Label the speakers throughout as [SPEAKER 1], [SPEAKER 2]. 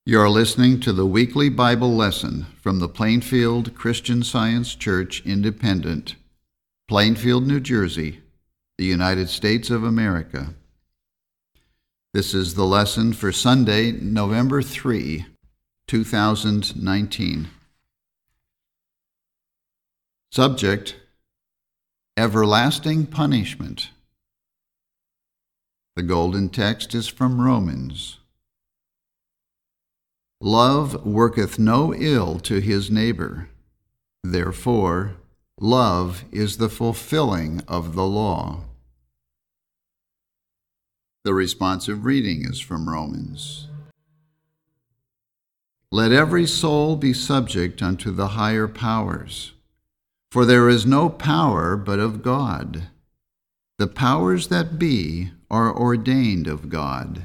[SPEAKER 1] You're listening to the weekly Bible lesson from the Plainfield Christian Science Church Independent, Plainfield, New Jersey, the United States of America. This is the lesson for Sunday, November 3, 2019. Subject: Everlasting Punishment. The golden text is from Romans. Love worketh no ill to his neighbor. Therefore, love is the fulfilling of the law. The responsive reading is from Romans. Let every soul be subject unto the higher powers, for there is no power but of God. The powers that be are ordained of God.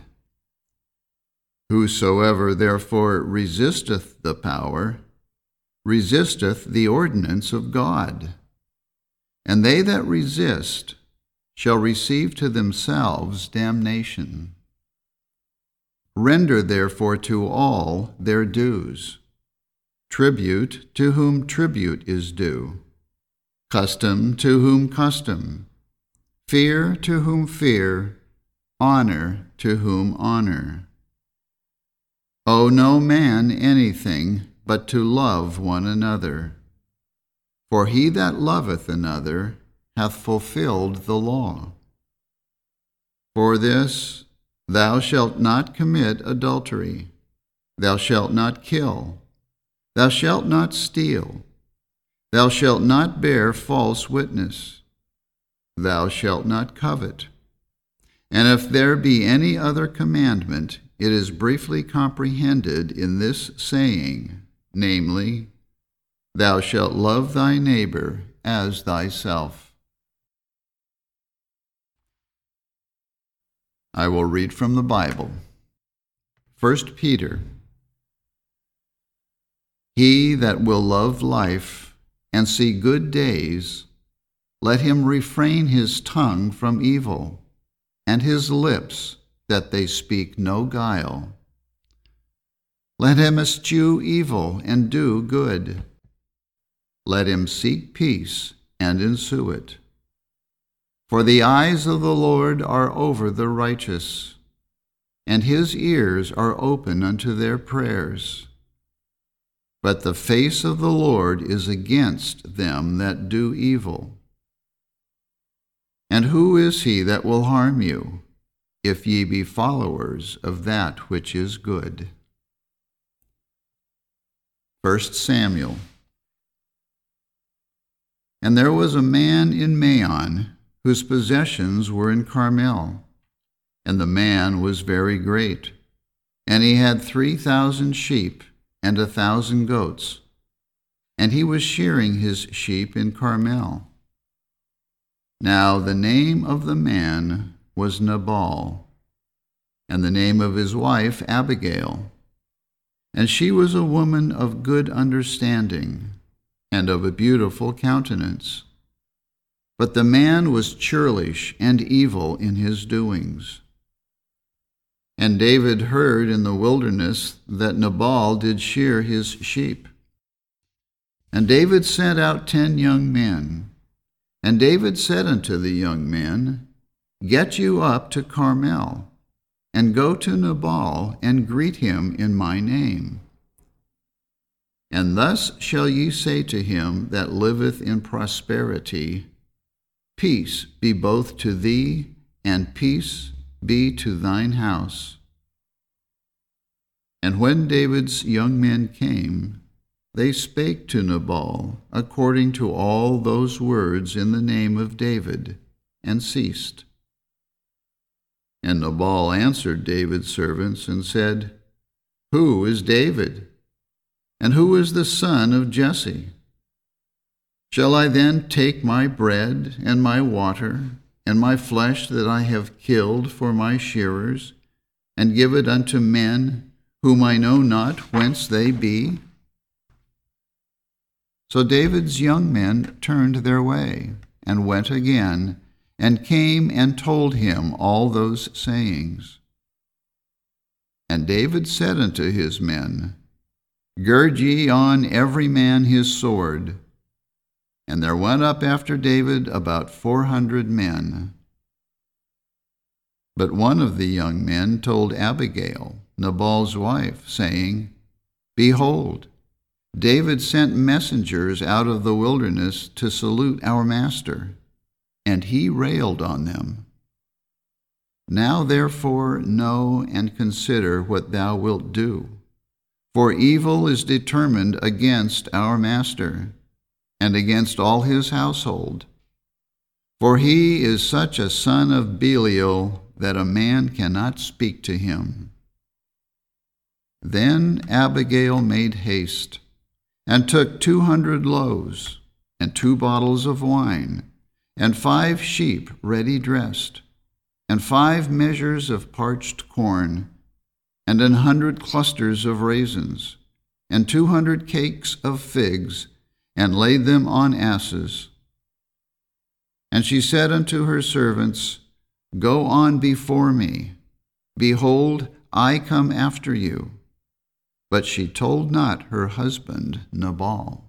[SPEAKER 1] Whosoever therefore resisteth the power, resisteth the ordinance of God. And they that resist shall receive to themselves damnation. Render therefore to all their dues: tribute to whom tribute is due, custom to whom custom, fear to whom fear, honor to whom honor. Owe no man anything but to love one another. For he that loveth another hath fulfilled the law. For this, thou shalt not commit adultery, thou shalt not kill, thou shalt not steal, thou shalt not bear false witness, thou shalt not covet. And if there be any other commandment, it is briefly comprehended in this saying, namely, thou shalt love thy neighbor as thyself. I will read from the Bible. 1 Peter. He that will love life and see good days, let him refrain his tongue from evil, and his lips that they speak no guile. Let him eschew evil and do good. Let him seek peace and ensue it. For the eyes of the Lord are over the righteous, and his ears are open unto their prayers. But the face of the Lord is against them that do evil. And who is he that will harm you, if ye be followers of that which is good? 1 Samuel. And there was a man in Maon, whose possessions were in Carmel, and the man was very great, and he had 3,000 sheep and 1,000 goats, and he was shearing his sheep in Carmel. Now the name of the man was Nabal, and the name of his wife Abigail. And she was a woman of good understanding, and of a beautiful countenance. But the man was churlish and evil in his doings. And David heard in the wilderness that Nabal did shear his sheep. And David sent out 10 young men. And David said unto the young men, Get you up to Carmel, and go to Nabal, and greet him in my name. And thus shall ye say to him that liveth in prosperity, Peace be both to thee, and peace be to thine house. And when David's young men came, they spake to Nabal according to all those words in the name of David, and ceased. And Nabal answered David's servants and said, Who is David? And who is the son of Jesse? Shall I then take my bread and my water and my flesh that I have killed for my shearers, and give it unto men whom I know not whence they be? So David's young men turned their way, and went again, and came and told him all those sayings. And David said unto his men, Gird ye on every man his sword. And there went up after David about 400 men. But one of the young men told Abigail, Nabal's wife, saying, Behold, David sent messengers out of the wilderness to salute our master, and he railed on them. Now therefore know and consider what thou wilt do, for evil is determined against our master, and against all his household. For he is such a son of Belial that a man cannot speak to him. Then Abigail made haste, and took 200 loaves, and 2 bottles of wine, and 5 sheep ready dressed, and 5 measures of parched corn, and 100 clusters of raisins, and 200 cakes of figs, and laid them on asses. And she said unto her servants, Go on before me. Behold, I come after you. But she told not her husband Nabal.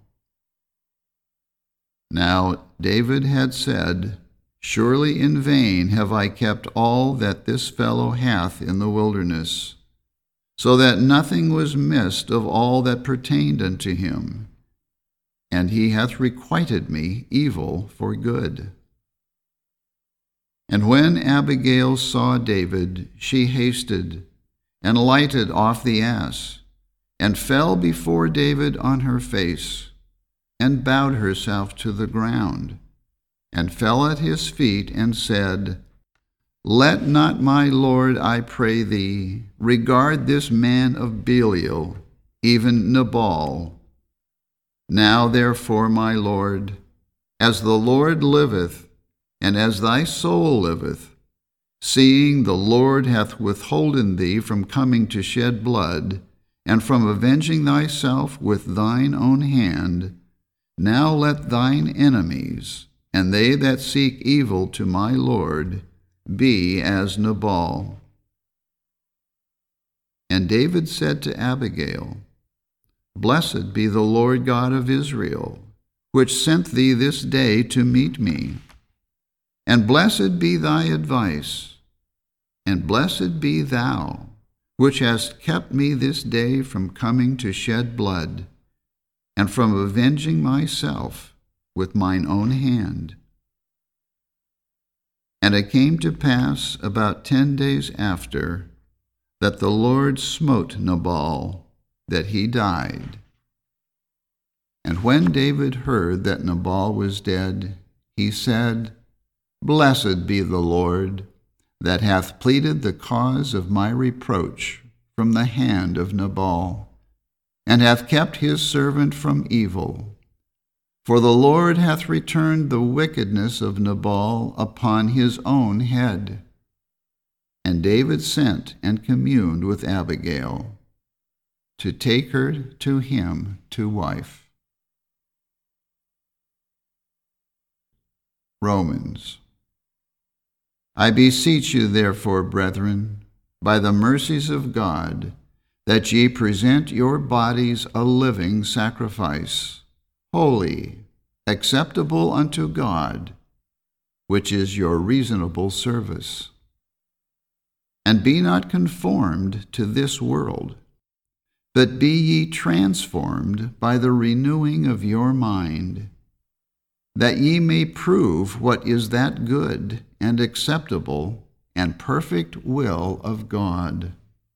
[SPEAKER 1] Now David had said, Surely in vain have I kept all that this fellow hath in the wilderness, so that nothing was missed of all that pertained unto him. And he hath requited me evil for good. And when Abigail saw David, she hasted, and lighted off the ass, and fell before David on her face, and bowed herself to the ground, and fell at his feet, and said, Let not my lord, I pray thee, regard this man of Belial, even Nabal. Now therefore, my lord, as the Lord liveth, and as thy soul liveth, seeing the Lord hath withholden thee from coming to shed blood, and from avenging thyself with thine own hand, now let thine enemies, and they that seek evil to my lord, be as Nabal. And David said to Abigail, Blessed be the Lord God of Israel, which sent thee this day to meet me. And blessed be thy advice, and blessed be thou, which hast kept me this day from coming to shed blood, and from avenging myself with mine own hand. And it came to pass about 10 days after, that the Lord smote Nabal, that he died. And when David heard that Nabal was dead, he said, Blessed be the Lord, that hath pleaded the cause of my reproach from the hand of Nabal, and hath kept his servant from evil. For the Lord hath returned the wickedness of Nabal upon his own head. And David sent and communed with Abigail, to take her to him to wife. Romans. I beseech you, therefore, brethren, by the mercies of God, that ye present your bodies a living sacrifice, holy, acceptable unto God, which is your reasonable service. And be not conformed to this world, but be ye transformed by the renewing of your mind, that ye may prove what is that good and acceptable and perfect will of God.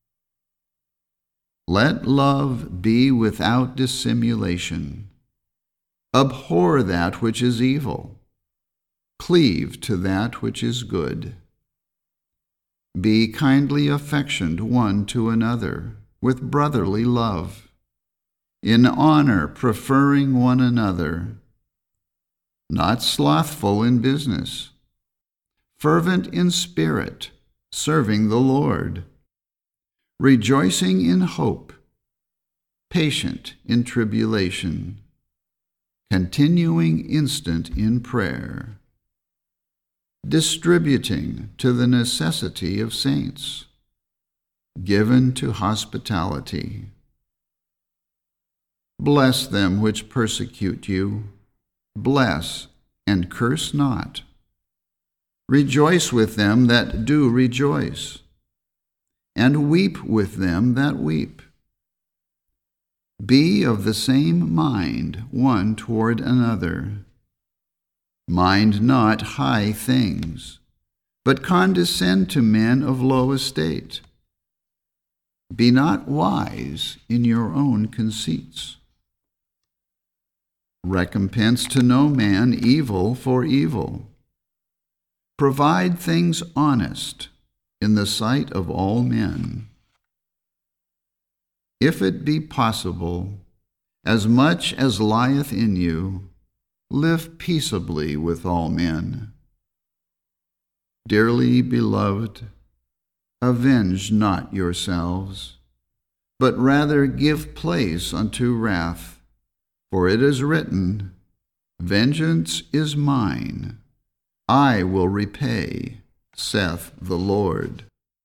[SPEAKER 1] Let love be without dissimulation. Abhor that which is evil. Cleave to that which is good. Be kindly affectioned one to another with brotherly love, in honor preferring one another, not slothful in business, fervent in spirit, serving the Lord, rejoicing in hope, patient in tribulation, continuing instant in prayer, distributing to the necessity of saints, given to hospitality. Bless them which persecute you. Bless and curse not. Rejoice with them that do rejoice, and weep with them that weep. Be of the same mind one toward another. Mind not high things, but condescend to men of low estate. Be not wise in your own conceits. Recompense to no man evil for evil. Provide things honest in the sight of all men. If it be possible, as much as lieth in you, live peaceably with all men. Dearly beloved, avenge not yourselves, but rather give place unto wrath, for it is written, Vengeance is mine, I will repay, saith the Lord.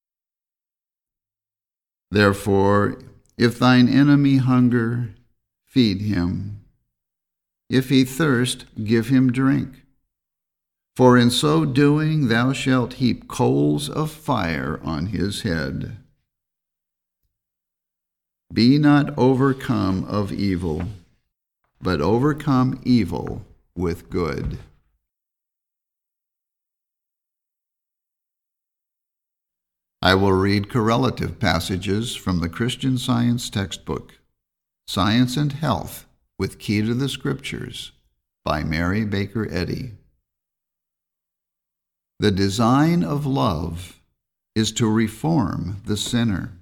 [SPEAKER 1] Therefore, if thine enemy hunger, feed him. If he thirst, give him drink. For in so doing thou shalt heap coals of fire on his head. Be not overcome of evil, but overcome evil with good. I will read correlative passages from the Christian Science textbook, Science and Health with Key to the Scriptures, by Mary Baker Eddy. The design of love is to reform the sinner.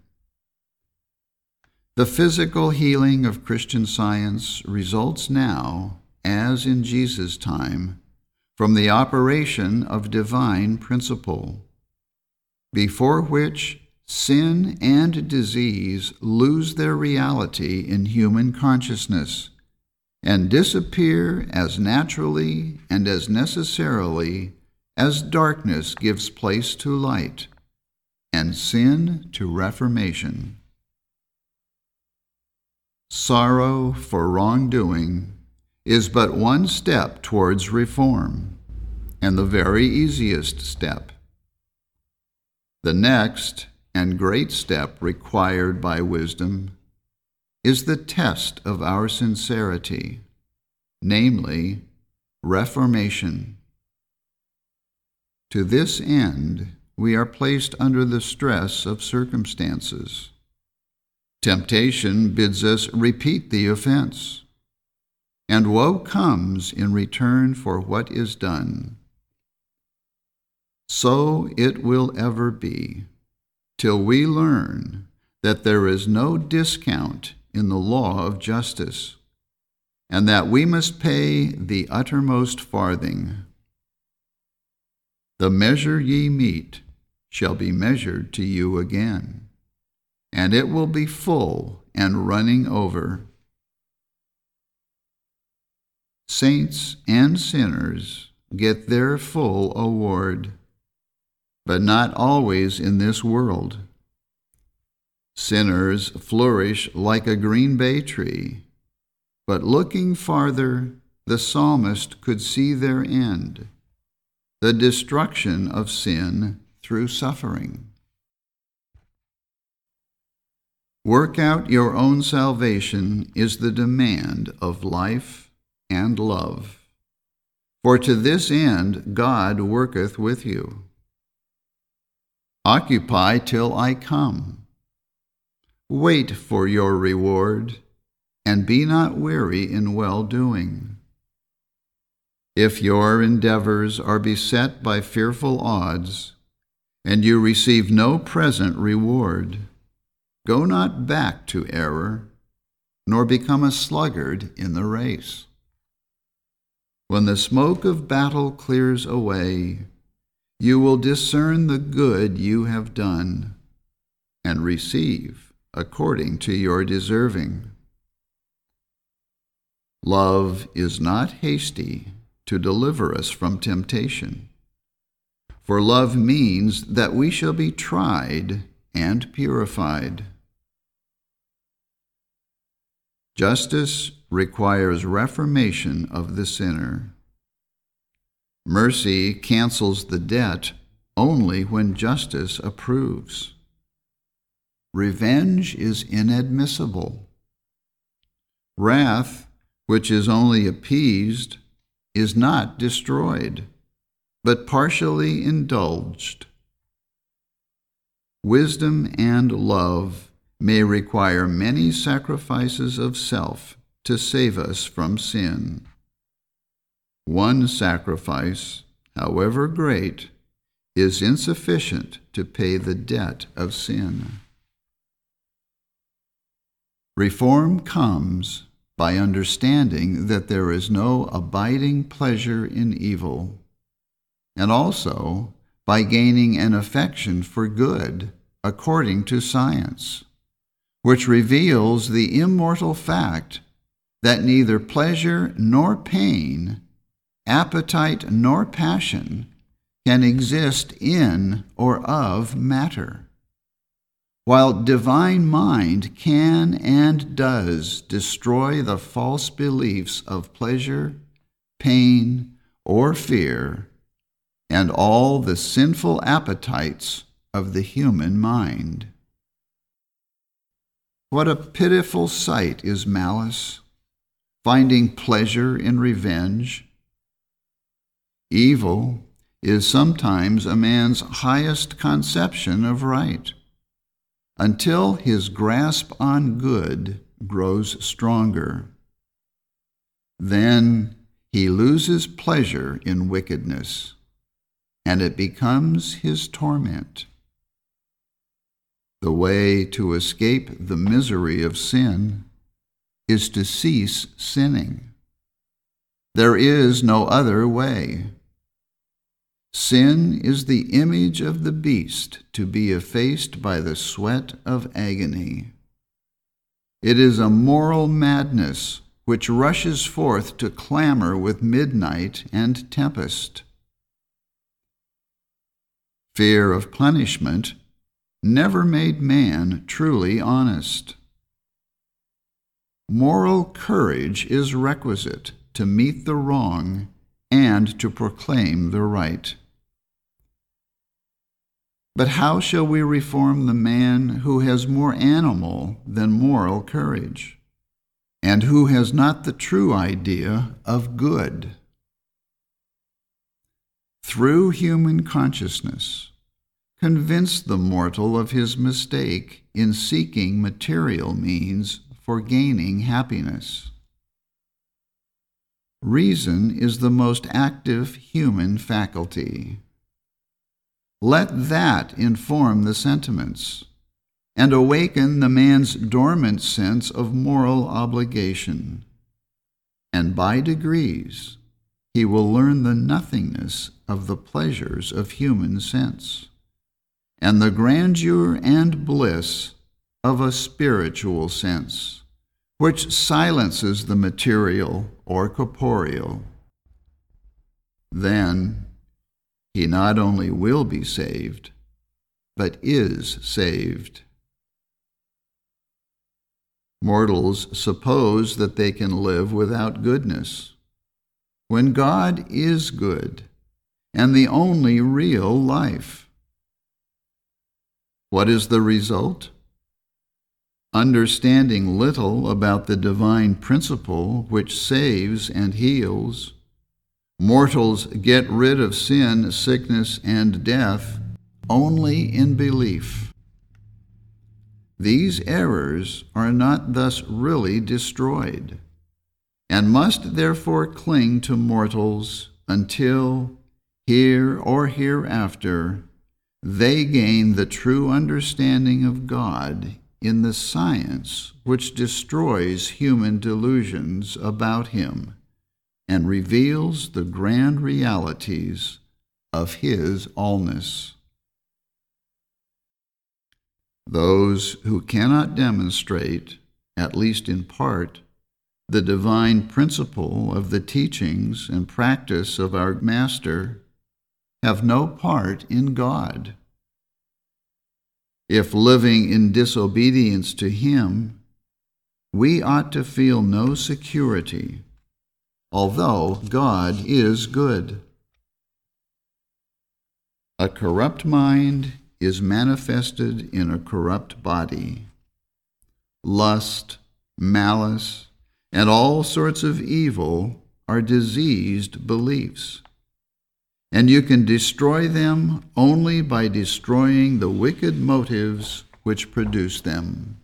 [SPEAKER 1] The physical healing of Christian Science results now, as in Jesus' time, from the operation of divine principle, before which sin and disease lose their reality in human consciousness and disappear as naturally and as necessarily as darkness gives place to light and sin to reformation. Sorrow for wrongdoing is but one step towards reform, and the very easiest step. The next and great step required by wisdom is the test of our sincerity, namely, reformation. To this end, we are placed under the stress of circumstances. Temptation bids us repeat the offense, and woe comes in return for what is done. So it will ever be, till we learn that there is no discount in the law of justice, and that we must pay the uttermost farthing. The measure ye mete shall be measured to you again, and it will be full and running over. Saints and sinners get their full award, but not always in this world. Sinners flourish like a green bay tree, but looking farther, the psalmist could see their end, the destruction of sin through suffering. Work out your own salvation is the demand of life and love, for to this end God worketh with you. Occupy till I come. Wait for your reward, and be not weary in well-doing. If your endeavors are beset by fearful odds, and you receive no present reward, go not back to error, nor become a sluggard in the race. When the smoke of battle clears away, you will discern the good you have done, and receive according to your deserving. Love is not hasty to deliver us from temptation, for love means that we shall be tried and purified. Justice requires reformation of the sinner. Mercy cancels the debt only when justice approves. Revenge is inadmissible. Wrath, which is only appeased, is not destroyed, but partially indulged. Wisdom and love may require many sacrifices of self to save us from sin. One sacrifice, however great, is insufficient to pay the debt of sin. Reform comes by understanding that there is no abiding pleasure in evil, and also by gaining an affection for good according to science, which reveals the immortal fact that neither pleasure nor pain, appetite nor passion can exist in or of matter, while divine mind can and does destroy the false beliefs of pleasure, pain, or fear, and all the sinful appetites of the human mind. What a pitiful sight is malice, finding pleasure in revenge. Evil is sometimes a man's highest conception of right, until his grasp on good grows stronger. Then he loses pleasure in wickedness, and it becomes his torment. The way to escape the misery of sin is to cease sinning. There is no other way. Sin is the image of the beast to be effaced by the sweat of agony. It is a moral madness which rushes forth to clamor with midnight and tempest. Fear of punishment never made man truly honest. Moral courage is requisite to meet the wrong and to proclaim the right. But how shall we reform the man who has more animal than moral courage, and who has not the true idea of good? Through human consciousness, convince the mortal of his mistake in seeking material means for gaining happiness. Reason is the most active human faculty. Let that inform the sentiments and awaken the man's dormant sense of moral obligation, and by degrees he will learn the nothingness of the pleasures of human sense and the grandeur and bliss of a spiritual sense, which silences the material or corporeal. Then he not only will be saved, but is saved. Mortals suppose that they can live without goodness, when God is good and the only real life. What is the result? Understanding little about the divine principle which saves and heals, mortals get rid of sin, sickness, and death only in belief. These errors are not thus really destroyed, and must therefore cling to mortals until, here or hereafter, they gain the true understanding of God in the science which destroys human delusions about him and reveals the grand realities of his allness. Those who cannot demonstrate, at least in part, the divine principle of the teachings and practice of our Master have no part in God. If living in disobedience to Him, we ought to feel no security, although God is good. A corrupt mind is manifested in a corrupt body. Lust, malice, and all sorts of evil are diseased beliefs, and you can destroy them only by destroying the wicked motives which produce them.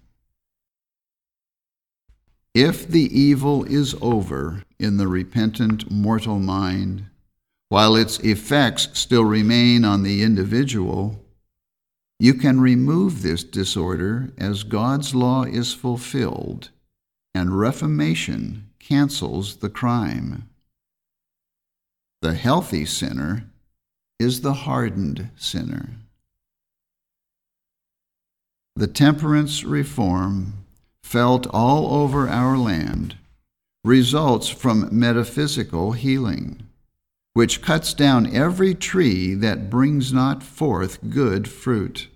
[SPEAKER 1] If the evil is over in the repentant mortal mind, while its effects still remain on the individual, you can remove this disorder as God's law is fulfilled and reformation cancels the crime. The healthy sinner is the hardened sinner. The temperance reform, felt all over our land, results from metaphysical healing, which cuts down every tree that brings not forth good fruit.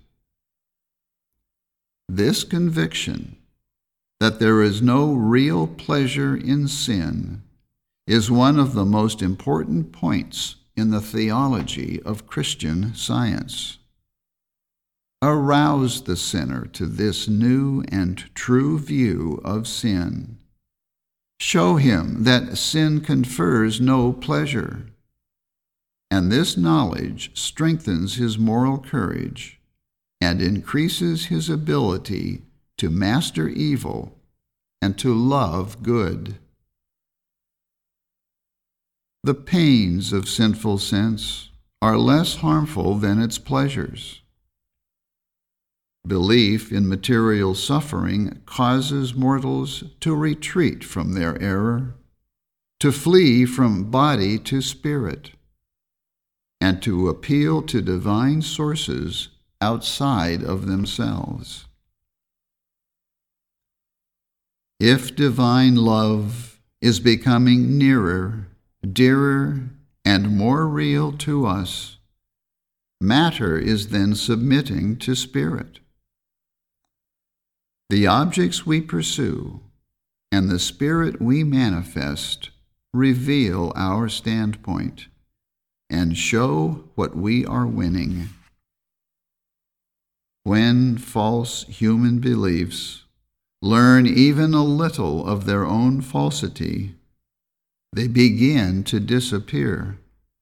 [SPEAKER 1] This conviction that there is no real pleasure in sin is one of the most important points in the theology of Christian Science. Arouse the sinner to this new and true view of sin. Show him that sin confers no pleasure, and this knowledge strengthens his moral courage and increases his ability to master evil and to love good. The pains of sinful sense are less harmful than its pleasures. Belief in material suffering causes mortals to retreat from their error, to flee from body to spirit, and to appeal to divine sources outside of themselves. If divine love is becoming nearer, dearer, and more real to us, matter is then submitting to spirit. The objects we pursue and the spirit we manifest reveal our standpoint and show what we are winning. When false human beliefs learn even a little of their own falsity, they begin to disappear.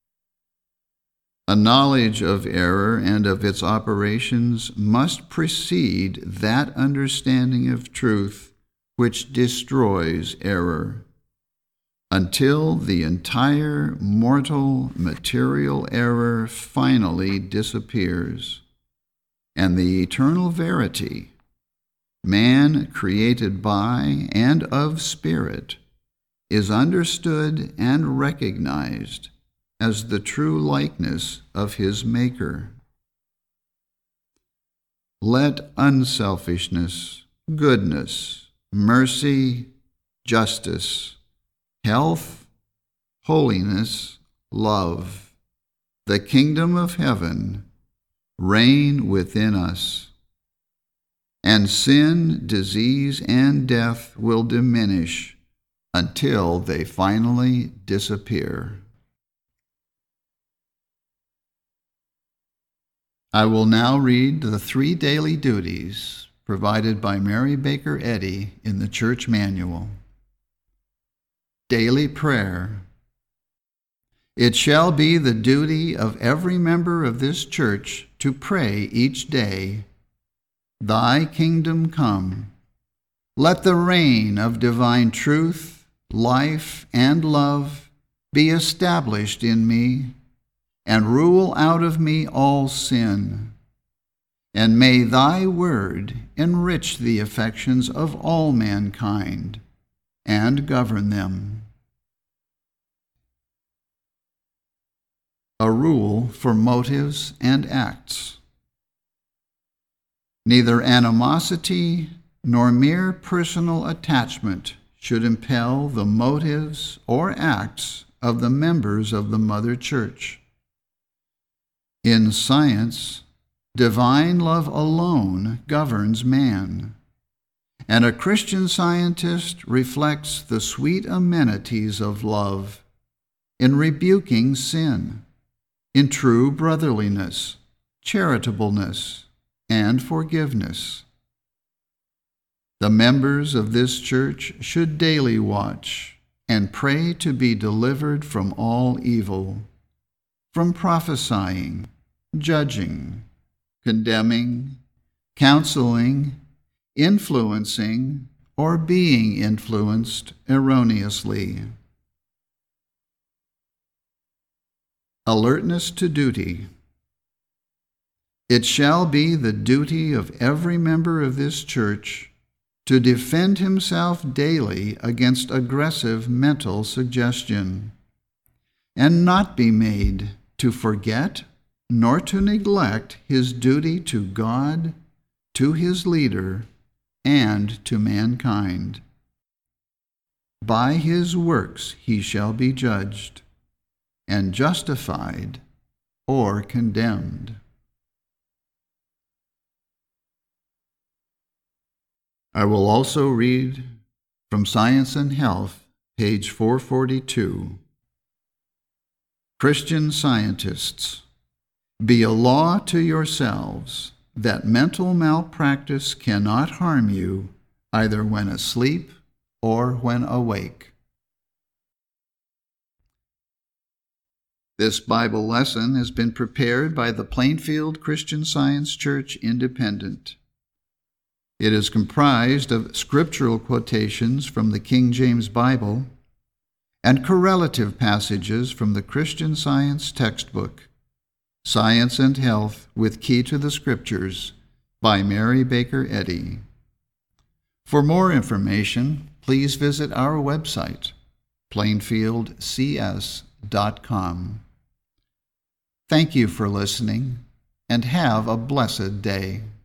[SPEAKER 1] A knowledge of error and of its operations must precede that understanding of truth which destroys error, until the entire mortal material error finally disappears, and the eternal verity, man created by and of spirit, is understood and recognized as the true likeness of his Maker. Let unselfishness, goodness, mercy, justice, health, holiness, love, the kingdom of heaven, reign within us, and sin, disease, and death will diminish until they finally disappear. I will now read the 3 daily duties provided by Mary Baker Eddy in the Church Manual. Daily Prayer. It shall be the duty of every member of this church to pray each day, Thy kingdom come. Let the reign of divine truth, life, and love be established in me, and rule out of me all sin. And may thy word enrich the affections of all mankind and govern them. A rule for motives and acts. Neither animosity nor mere personal attachment should impel the motives or acts of the members of the Mother Church. In science, Divine love alone governs man, and a Christian Scientist reflects the sweet amenities of love in rebuking sin, in true brotherliness, charitableness, and forgiveness. The members of this church should daily watch and pray to be delivered from all evil, from prophesying, judging, condemning, counseling, influencing, or being influenced erroneously. Alertness to duty. It shall be the duty of every member of this church to defend himself daily against aggressive mental suggestion, and not be made to forget nor to neglect his duty to God, to his leader, and to mankind. By his works he shall be judged, and justified or condemned. I will also read from Science and Health, page 442. Christian Scientists, be a law to yourselves that mental malpractice cannot harm you either when asleep or when awake. This Bible lesson has been prepared by the Plainfield Christian Science Church Independent. It is comprised of scriptural quotations from the King James Bible and correlative passages from the Christian Science textbook, Science and Health with Key to the Scriptures, by Mary Baker Eddy. For more information, please visit our website, plainfieldcs.com. Thank you for listening, and have a blessed day.